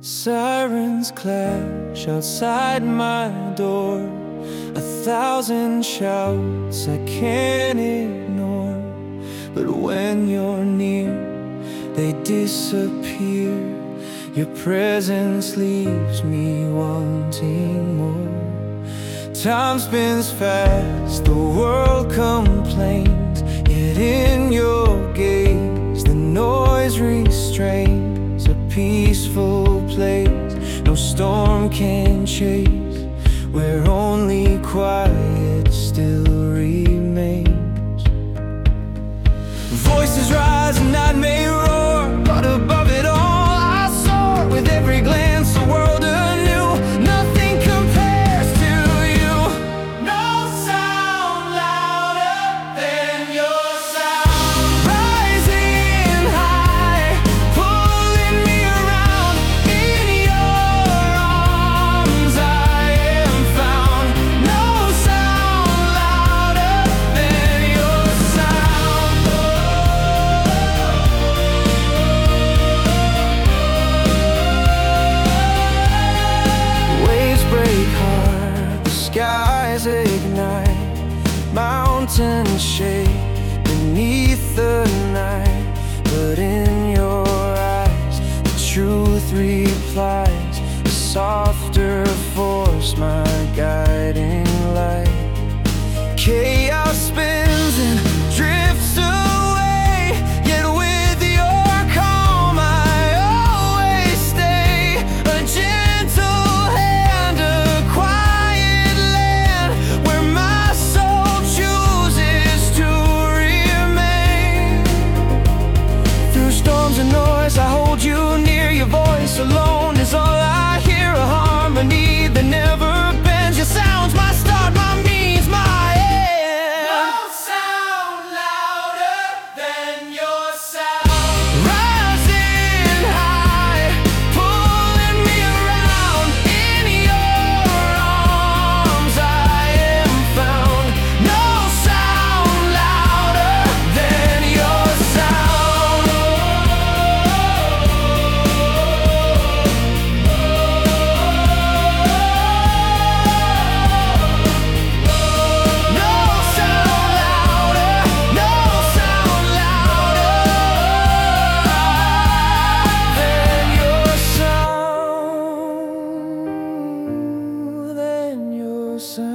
Sirens clash outside my door, 1,000 shouts I can't ignore. But when you're near, they disappear. Your presence leaves me wanting more. Time spins fast, the world complains, yet in your gaze the noise restrains. A peaceful place, no storm can chase, where only quiet still remains. Voices rise and night may roar, but above it all I soar. With every glance the world anew, nothing compares to you. No sound louder than your sound. Rising high, pulling me around. In your arms I am found. No sound louder than your sound. Waves break hard, the skies ignite, mountains shake beneath the night. But in your eyes the truth replies, a softer force, my guiding light. Chaos spins and drifts away, yet with your calm I always stay. A gentle hand, a quiet land, where my soul chooses to remain. Through storms and noise I hold you near, your voice alone is all I hear. A harmony that never bends, your sound's my start, my means, my end. No sound louder than your sound. Rising high, pulling me around. In your arms I am found. No sound louder than your sound. No sound louder, no sound louder than your sound, than your sound.